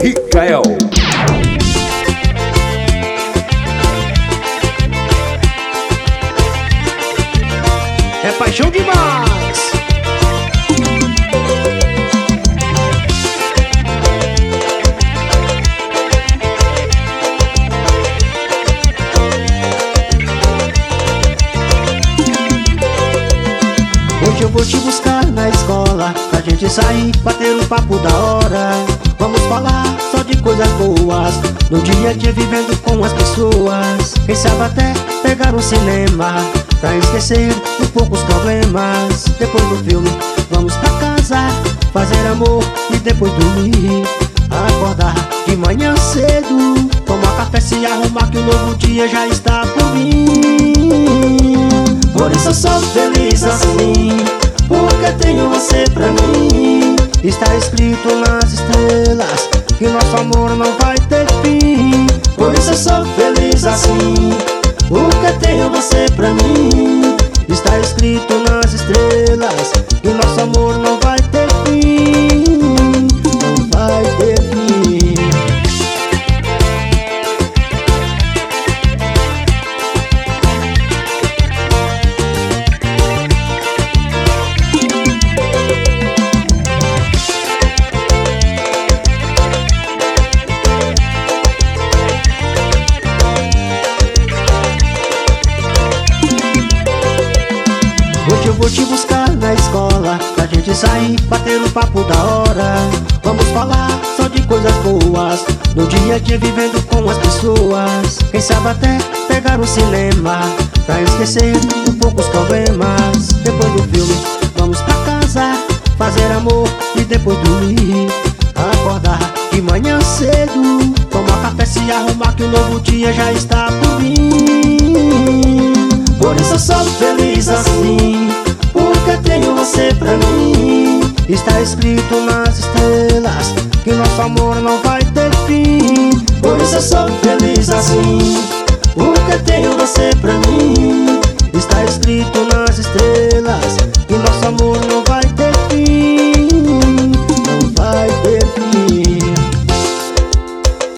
Ricael. É paixão demais. Hoje eu vou te buscar na escola, pra gente sair, bater um papo da hora. Vamos falar só de coisas boas, no dia a dia vivendo com as pessoas. Quem sabe até pegar um cinema, pra esquecer um pouco os problemas. Depois do filme, vamos pra casa, fazer amor e depois dormir. Acordar de manhã cedo, tomar café, se arrumar que o novo dia já está por vir. Por isso eu sou feliz assim, porque tenho você pra mim. Está escrito nas estrelas que nosso amor não vai ter fim. Por isso eu sou feliz assim, porque tenho você pra mim. Está escrito nas estrelas que nosso amor não vai ter fim. Não vai ter fim. Hoje eu vou te buscar na escola, pra gente sair, bater um papo da hora. Vamos falar só de coisas boas, no dia a dia vivendo com as pessoas. Quem sabe até pegar um cinema, pra esquecer um pouco os problemas. Depois do filme, vamos pra casa, fazer amor e depois dormir. Acordar de manhã cedo, tomar café, se arrumar que o novo dia já está por vir. Por isso eu sou feliz assim, porque tenho você pra mim. Está escrito nas estrelas que nosso amor não vai ter fim. Por isso eu sou feliz assim, porque tenho você pra mim. Está escrito nas estrelas que nosso amor não vai ter fim.